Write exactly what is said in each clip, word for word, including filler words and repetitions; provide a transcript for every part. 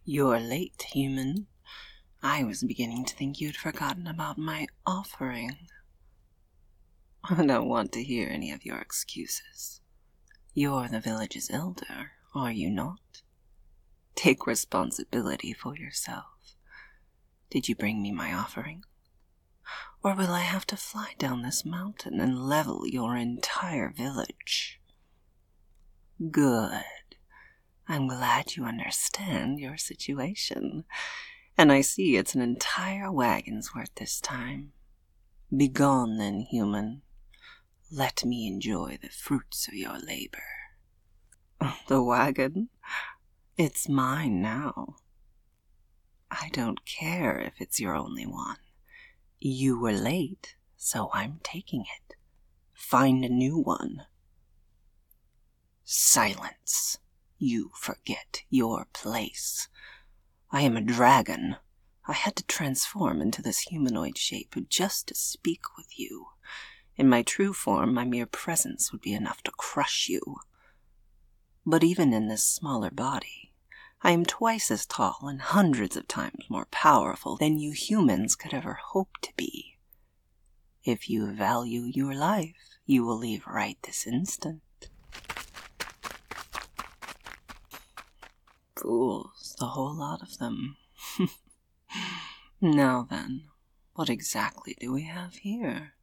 You're late, human. I was beginning to think you'd forgotten about my offering. I don't want to hear any of your excuses. You're the village's elder, are you not? Take responsibility for yourself. Did you bring me my offering? Or will I have to fly down this mountain and level your entire village? Good. I'm glad you understand your situation, and I see it's an entire wagon's worth this time. Begone then, human. Let me enjoy the fruits of your labor. The wagon? It's mine now. I don't care if it's your only one. You were late, so I'm taking it. Find a new one. Silence. You forget your place. I am a dragon. I had to transform into this humanoid shape just to speak with you. In my true form, my mere presence would be enough to crush you. But even in this smaller body, I am twice as tall and hundreds of times more powerful than you humans could ever hope to be. If you value your life, you will leave right this instant. Fools, the whole lot of them. Now then, what exactly do we have here?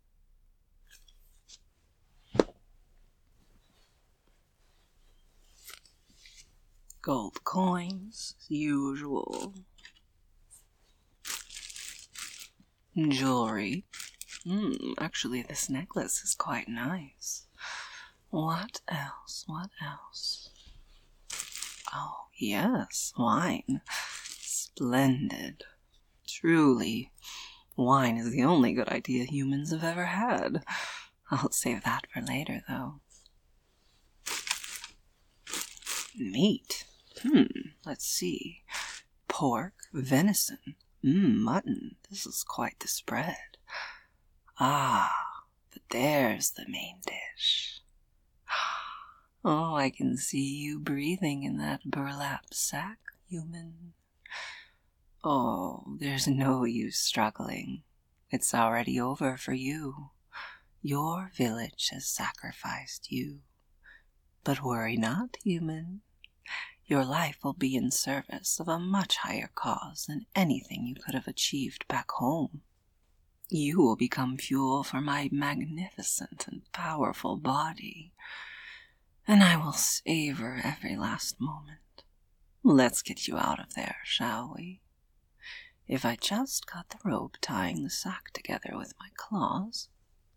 Gold coins, as usual. Jewelry. Hmm, actually this necklace is quite nice. What else, what else? Oh, yes, wine. Splendid. Truly, wine is the only good idea humans have ever had. I'll save that for later, though. Meat. Hmm, let's see. Pork, venison, mmm, mutton. This is quite the spread. Ah, but there's the main dish. Oh, I can see you breathing in that burlap sack, human. Oh, there's no use struggling. It's already over for you. Your village has sacrificed you. But worry not, human. Your life will be in service of a much higher cause than anything you could have achieved back home. You will become fuel for my magnificent and powerful body, and I will savor every last moment. Let's get you out of there, shall we? If I just cut the rope tying the sack together with my claws.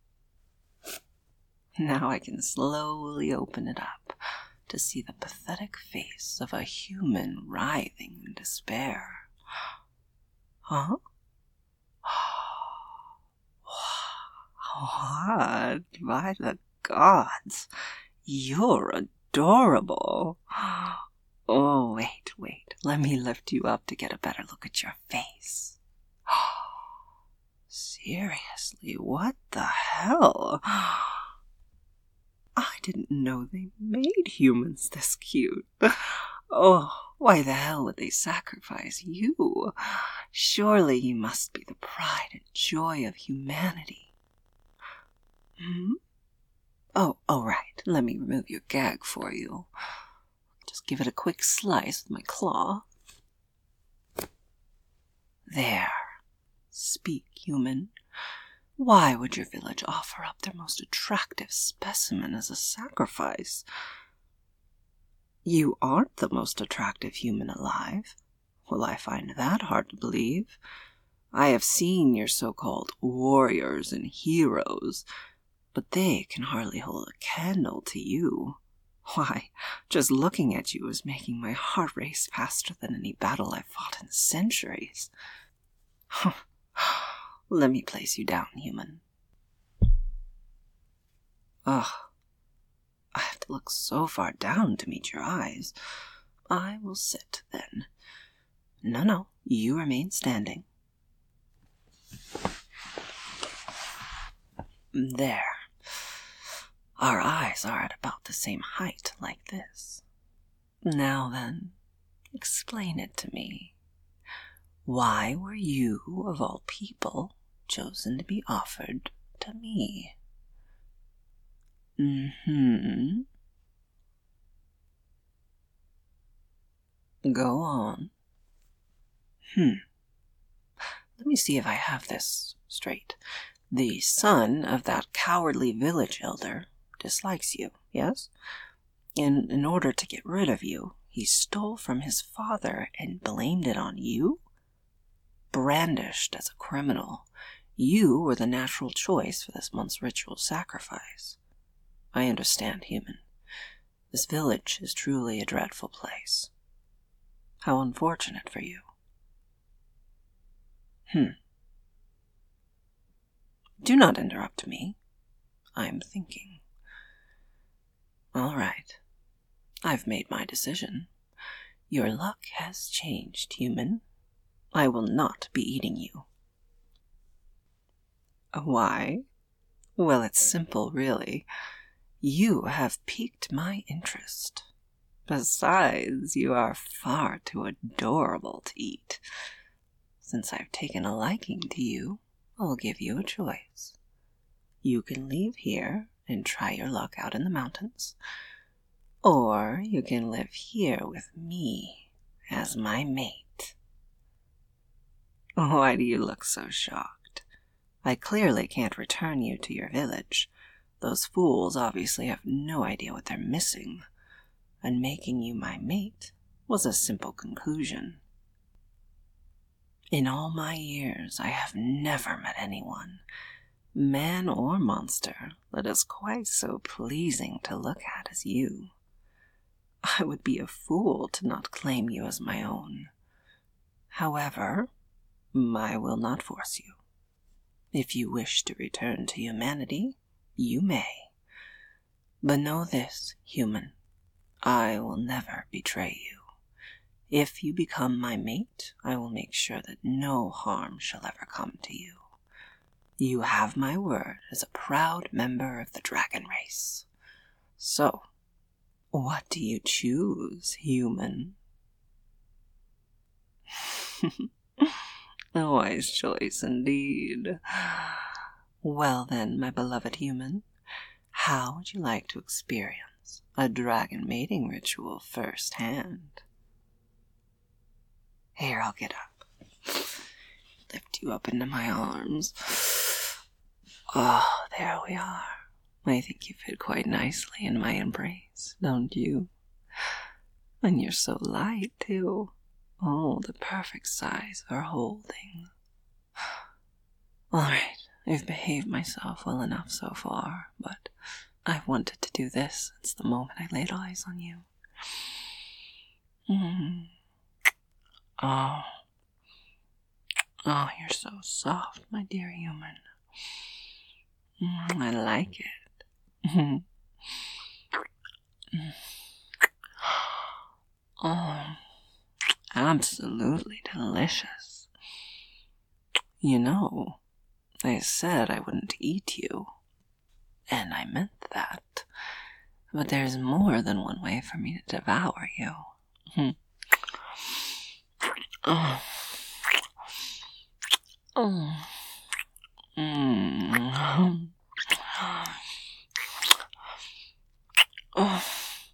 Now I can slowly open it up to see the pathetic face of a human writhing in despair. Huh? What? By the gods, you're adorable. Oh, wait, wait. Let me lift you up to get a better look at your face. Seriously, what the hell? I didn't know they made humans this cute. Oh, why the hell would they sacrifice you? Surely you must be the pride and joy of humanity. Hmm? Oh, oh, right. Let me remove your gag for you. Just give it a quick slice with my claw. There. Speak, human. Why would your village offer up their most attractive specimen as a sacrifice? You aren't the most attractive human alive. Well, I find that hard to believe. I have seen your so-called warriors and heroes, but they can hardly hold a candle to you. Why, just looking at you is making my heart race faster than any battle I've fought in centuries. Let me place you down, human. Ugh, I have to look so far down to meet your eyes. I will sit, then. No, no, you remain standing. There. Our eyes are at about the same height, like this. Now then, Explain it to me. Why were you, of all people, chosen to be offered to me? Mm-hmm. Go on. Hmm. Let me see if I have this straight. The son of that cowardly village elder dislikes you, yes? And in order to get rid of you, he stole from his father and blamed it on you? Brandished as a criminal, you were the natural choice for this month's ritual sacrifice. I understand, human. This village is truly a dreadful place. How unfortunate for you. Hmm. Do not interrupt me. I am thinking. All right. I've made my decision. Your luck has changed, human. I will not be eating you. Why? Well, it's simple, really. You have piqued my interest. Besides, you are far too adorable to eat. Since I've taken a liking to you, I'll give you a choice. You can leave here and try your luck out in the mountains, or you can live here with me as my mate. Why do you look so shocked? I clearly can't return you to your village. Those fools obviously have no idea what they're missing, and making you my mate was a simple conclusion. In all my years, I have never met anyone, man or monster, that is quite so pleasing to look at as you. I would be a fool to not claim you as my own. However, I will not force you. If you wish to return to humanity, you may. But know this, human, I will never betray you. If you become my mate, I will make sure that no harm shall ever come to you. You have my word as a proud member of the dragon race. So, what do you choose, human? A wise choice indeed. Well then, my beloved human, how would you like to experience a dragon mating ritual firsthand? Here, I'll get up. Lift you up into my arms. Oh, there we are. I think you fit quite nicely in my embrace, don't you? And you're so light, too. Oh, the perfect size for holding. All right, I've behaved myself well enough so far, but I've wanted to do this since the moment I laid eyes on you. Mm. Oh. Oh, you're so soft, my dear human. Mm, I like it. Oh, absolutely delicious. You know, I said I wouldn't eat you, and I meant that. But there's more than one way for me to devour you. Oh. Oh. Mm. Oh.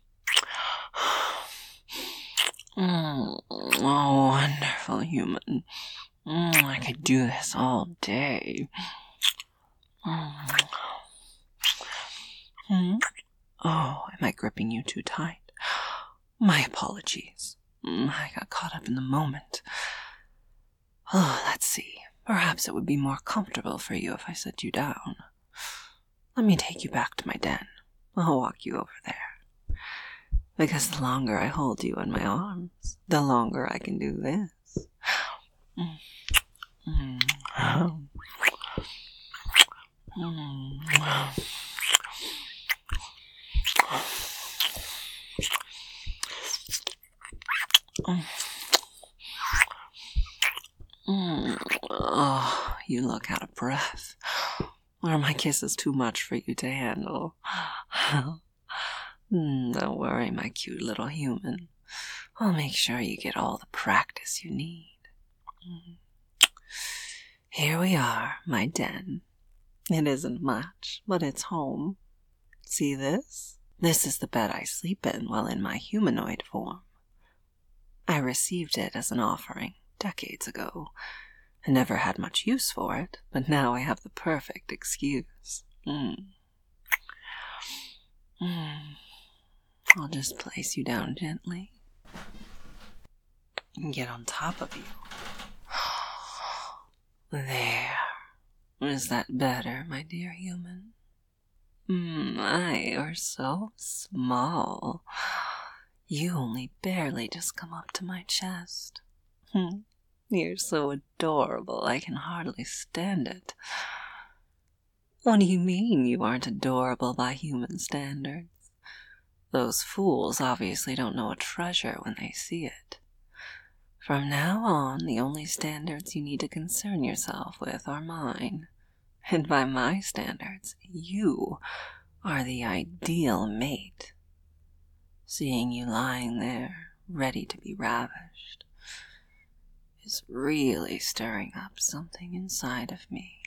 Mm. Oh, wonderful human. Mm, I could do this all day. Mm. Mm. Oh, am I gripping you too tight? My apologies. Mm, I got caught up in the moment. Oh, let's see. Perhaps it would be more comfortable for you if I set you down. Let me take you back to my den. I'll walk you over there. Because the longer I hold you in my arms, the longer I can do this. Mm. Mm. Mm. Mm. Oh, you look out of breath. Are my kisses too much for you to handle? Mm, don't worry, my cute little human. I'll make sure you get all the practice you need. Here we are, my den. It isn't much, but it's home. See this? This is the bed I sleep in while in my humanoid form. I received it as an offering decades ago. I never had much use for it, but now I have the perfect excuse. Mm. Mm. I'll just place you down gently and get on top of you. There. Is that better, my dear human? My, you're so small. You only barely just come up to my chest. You're so adorable, I can hardly stand it. What do you mean you aren't adorable by human standards? Those fools obviously don't know a treasure when they see it. From now on, the only standards you need to concern yourself with are mine. And by my standards, you are the ideal mate. Seeing you lying there, ready to be ravished, is really stirring up something inside of me.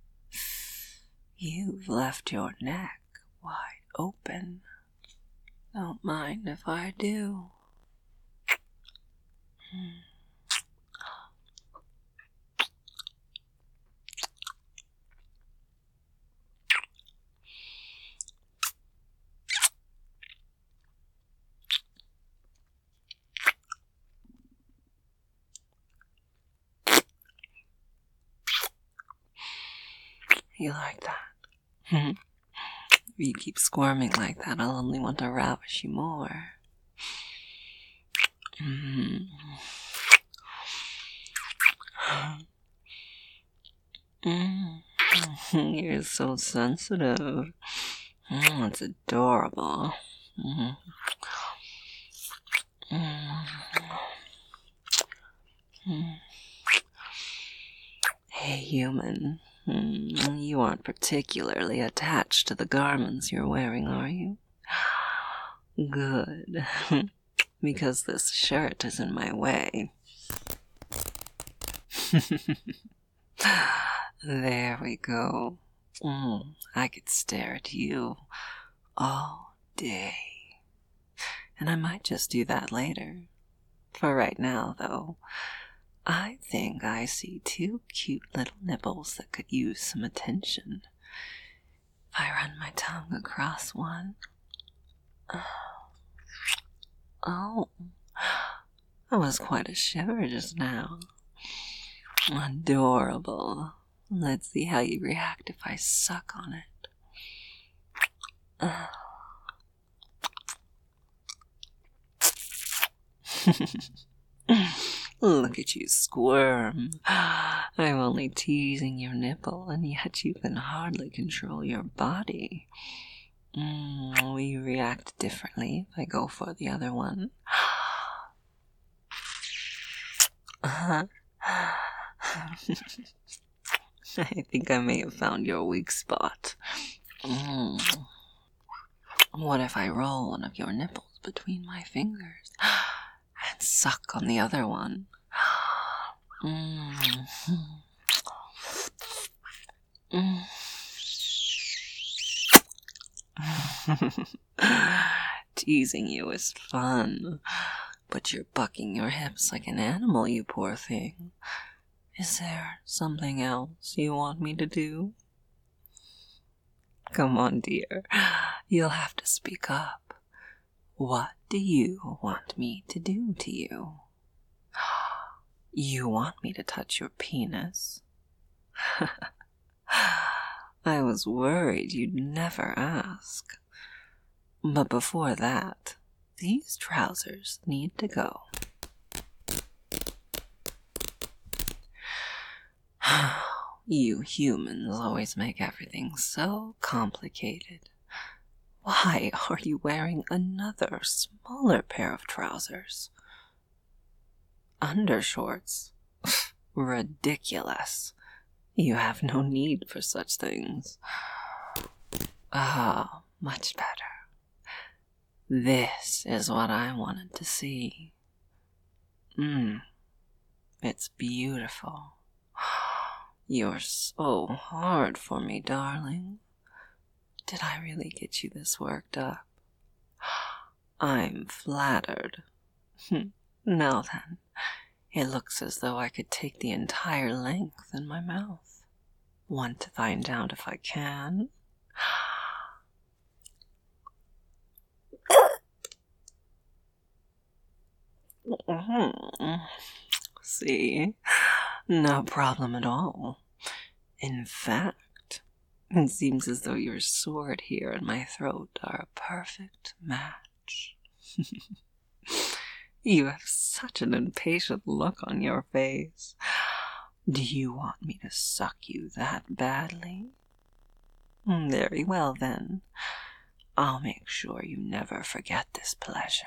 You've left your neck wide open. Don't mind if I do. Hmm. You like that? If you keep squirming like that, I'll only want to ravish you more. Mm. Mm. You're so sensitive. Mm, it's adorable. Mm. Mm. Mm. Hey, human. Mm, you aren't particularly attached to the garments you're wearing, are you? Good. Because this shirt is in my way. There we go. Mm, I could stare at you all day. And I might just do that later. For right now, though, I think I see two cute little nipples that could use some attention. If I run my tongue across one. Oh, that was quite a shiver just now. Adorable. Let's see how you react if I suck on it. Look at you squirm. I'm only teasing your nipple, and yet you can hardly control your body. Mm, we react differently if I go for the other one. Uh-huh. I think I may have found your weak spot. Mm. What if I roll one of your nipples between my fingers and suck on the other one? Mm. Mm. Teasing you is fun, but you're bucking your hips like an animal, you poor thing. Is there something else you want me to do? Come on, dear. You'll have to speak up. What do you want me to do to you? You want me to touch your penis? I was worried you'd never ask. But before that, these trousers need to go. You humans always make everything so complicated. Why are you wearing another, smaller pair of trousers? Undershorts? Ridiculous. You have no need for such things. Ah, much better. This is what I wanted to see. Mmm, it's beautiful. You're so hard for me, darling. Did I really get you this worked up? I'm flattered. Now then, it looks as though I could take the entire length in my mouth. Want to find out if I can? See? No problem at all. In fact, it seems as though your sword here and my throat are a perfect match. You have such an impatient look on your face. Do you want me to suck you that badly? Very well, then. I'll make sure you never forget this pleasure.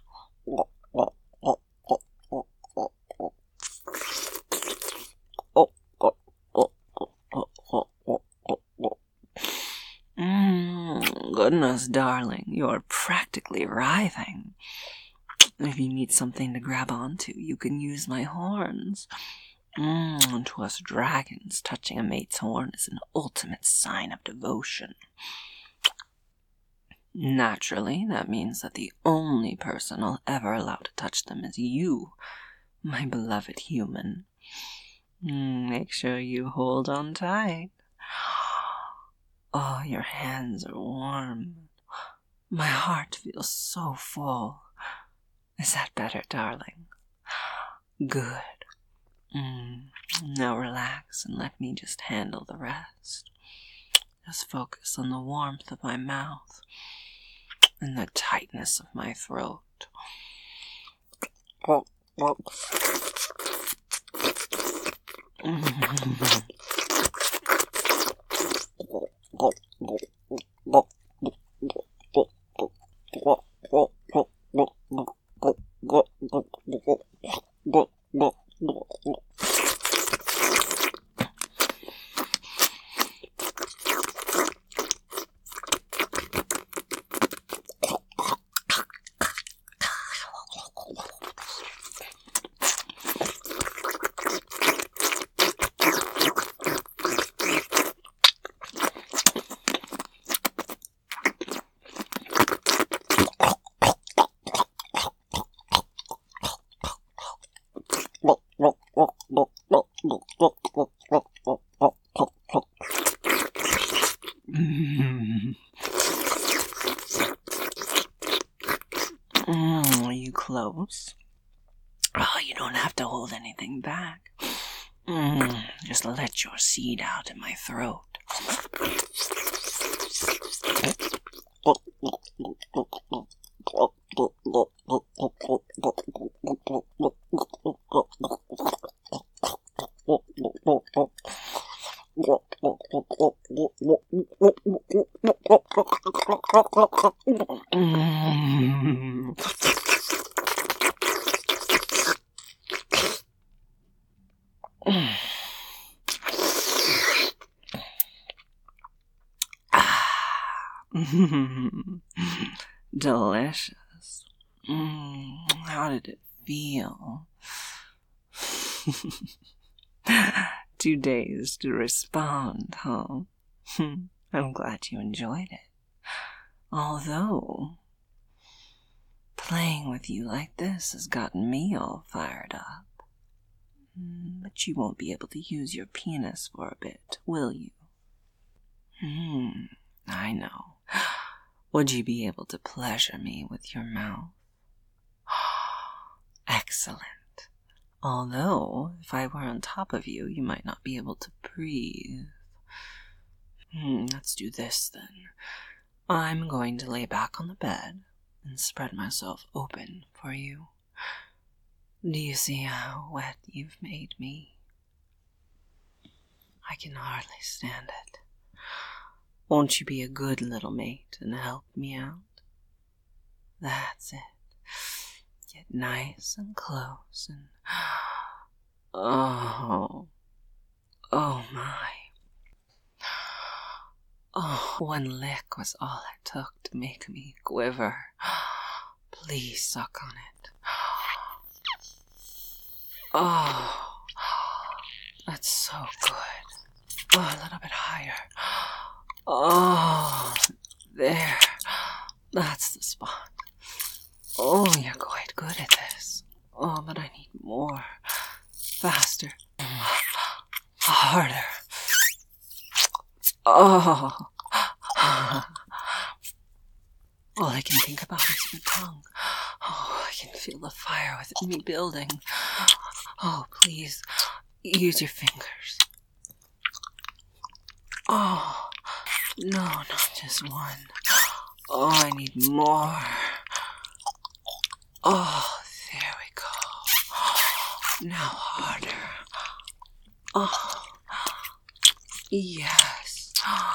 Mm, goodness, darling, you're practically writhing. If you need something to grab onto, you can use my horns. Mm, to us dragons, touching a mate's horn is an ultimate sign of devotion. Naturally, that means that the only person I'll ever allow to touch them is you, my beloved human. Mm, make sure you hold on tight. Oh, your hands are warm. My heart feels so full. Is that better, darling? Good. Mm, now relax and let me just handle the rest. Just focus on the warmth of my mouth and the tightness of my throat. Mm, are you close? Oh, you don't have to hold anything back. Mm, just let your seed out in my throat. Mm. Delicious. Mm, how did it feel? Two days to respond, huh? I'm glad you enjoyed it. Although, playing with you like this has gotten me all fired up. But you won't be able to use your penis for a bit, will you? Hmm, I know. Would you be able to pleasure me with your mouth? Excellent. Although, if I were on top of you, you might not be able to breathe. Hmm, let's do this then. I'm going to lay back on the bed and spread myself open for you. Do you see how wet you've made me? I can hardly stand it. Won't you be a good little mate and help me out? That's it. Get nice and close and... Oh. Oh my. Oh, one lick was all it took to make me quiver. Please suck on it. Oh, that's so good. Oh, a little bit higher. Oh, there. That's the spot. Oh, you're quite good at this. Oh, but I need more. Faster. Harder. Oh. All I can think about is your tongue. Oh, I can feel the fire within me building. Oh, please, use your fingers. Oh, no, not just one. Oh, I need more. Oh, there we go. Now harder. Oh, yes.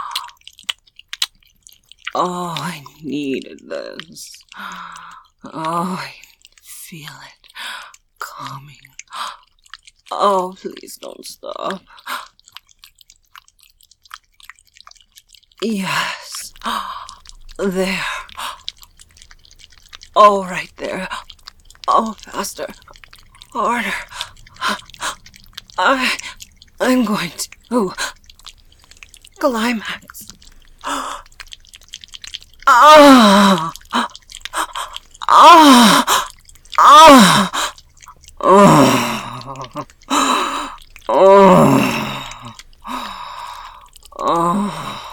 Oh, I needed this. Oh, I feel it coming. Oh, please don't stop. Yes. There. Oh, right there. Oh, faster. Harder. I... I'm going to... climax. Ah! Ah! Ah! Oh! Oh! Oh!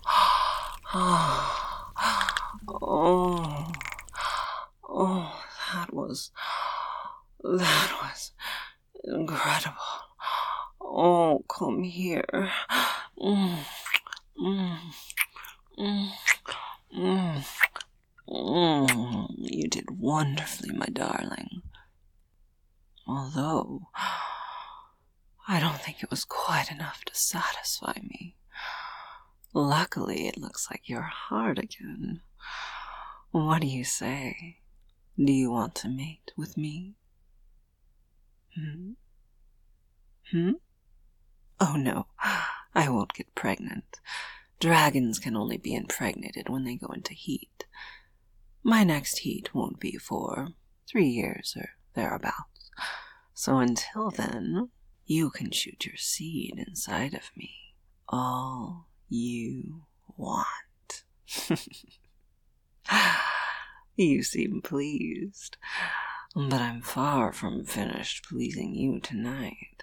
Oh! Oh! That was... That was incredible. Oh, come here. Mm. Mm. Mm. Mm. Mm. You did wonderfully, my darling. Although, I don't think it was quite enough to satisfy me. Luckily, it looks like you're hard again. What do you say? Do you want to mate with me? Hmm? Hmm? Oh no, I won't get pregnant. Dragons can only be impregnated when they go into heat. My next heat won't be for three years or thereabouts. So until then, you can shoot your seed inside of me all you want. You seem pleased, but I'm far from finished pleasing you tonight.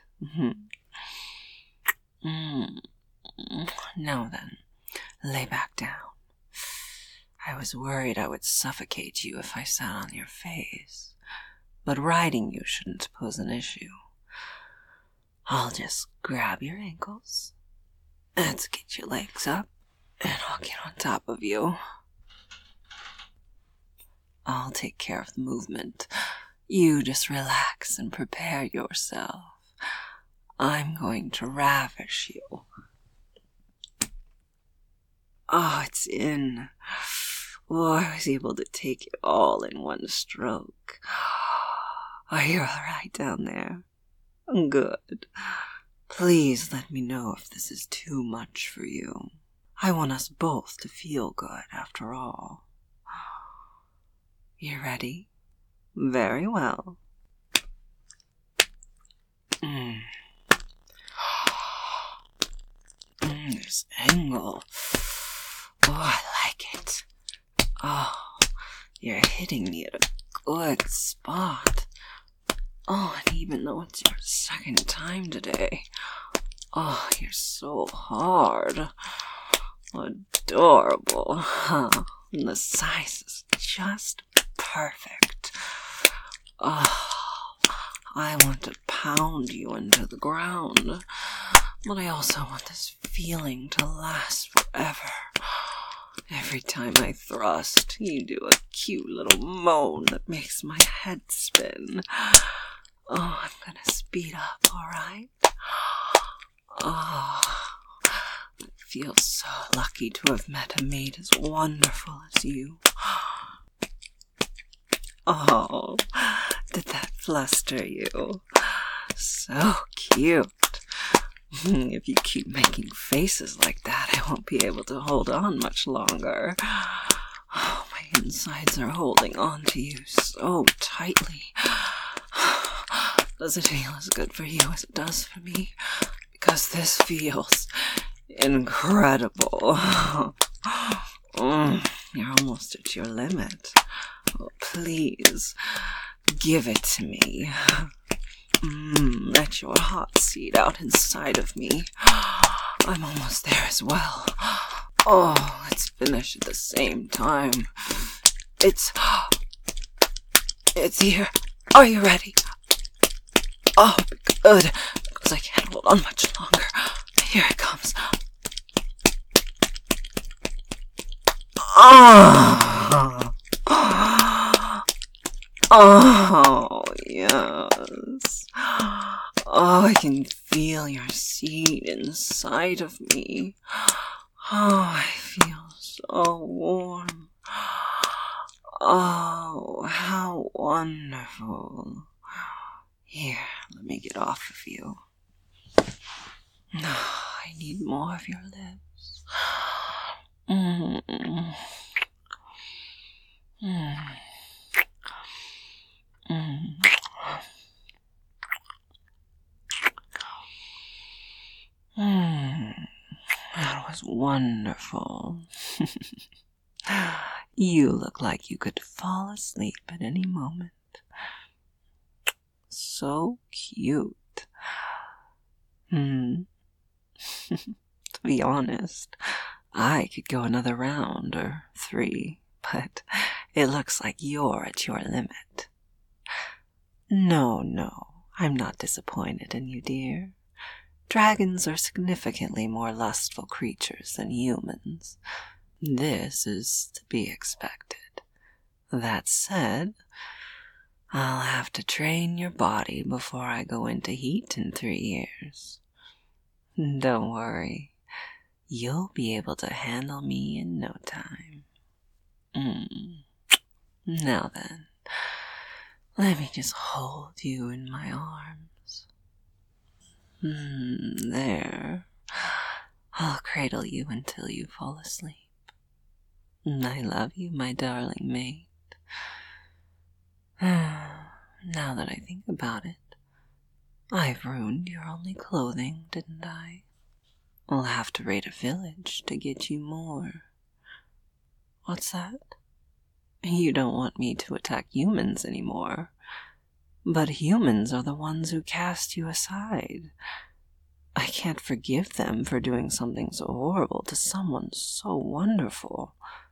Mm. Now then, lay back down. I was worried I would suffocate you if I sat on your face, but riding you shouldn't pose an issue. I'll just grab your ankles. Let's get your legs up, and I'll get on top of you. I'll take care of the movement. You just relax and prepare yourself. I'm going to ravish you. Oh, it's in. Oh, I was able to take it all in one stroke. Are you all right down there? Good. Please let me know if this is too much for you. I want us both to feel good, after all. You ready? Very well. Mm. Mm, this angle. Oh, I like it. Oh, you're hitting me at a good spot. Oh, and even though it's your second time today, oh, you're so hard. Adorable, huh? And the size is just perfect. Oh, I want to pound you into the ground, but I also want this feeling to last forever. Every time I thrust, you do a cute little moan that makes my head spin. Oh, I'm gonna speed up, alright? Oh, I feel so lucky to have met a mate as wonderful as you. Oh, did that fluster you? So cute. If you keep making faces like that, I won't be able to hold on much longer. Oh, my insides are holding on to you so tightly. Does it feel as good for you as it does for me? Because this feels incredible. Mm, you're almost at your limit. Oh, please, give it to me. Mm, let your heart seed out inside of me. I'm almost there as well. Oh, let's finish at the same time. It's... It's here. Are you ready? Oh, good. Because I can't hold on much longer. Here it comes. Oh, oh yes. Oh, I can feel your seed inside of me. Oh, I feel so warm. Oh, how wonderful. Here, let me get off of you. I need more of your lips. Mm. Mm. Mm. Mm. That was wonderful. You look like you could fall asleep at any moment. So cute. Hmm. To be honest, I could go another round or three, but it looks like you're at your limit. No, no, I'm not disappointed in you, dear. Dragons are significantly more lustful creatures than humans. This is to be expected. That said, I'll have to train your body before I go into heat in three years. Don't worry, you'll be able to handle me in no time. Mm. Now then, let me just hold you in my arms. Mm, there. I'll cradle you until you fall asleep. I love you, my darling mate. Now that I think about it, I've ruined your only clothing, didn't I? I'll have to raid a village to get you more. What's that? You don't want me to attack humans anymore. But humans are the ones who cast you aside. I can't forgive them for doing something so horrible to someone so wonderful.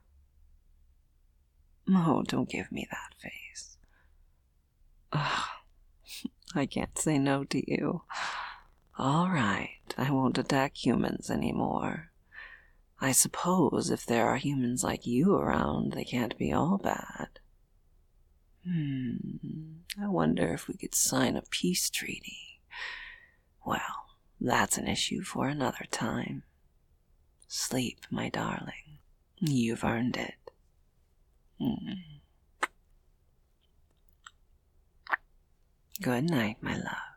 Oh, don't give me that face. Ugh, I can't say no to you. All right, I won't attack humans anymore. I suppose if there are humans like you around, they can't be all bad. Hmm, I wonder if we could sign a peace treaty. Well, that's an issue for another time. Sleep, my darling. You've earned it. Hmm. Good night, my love.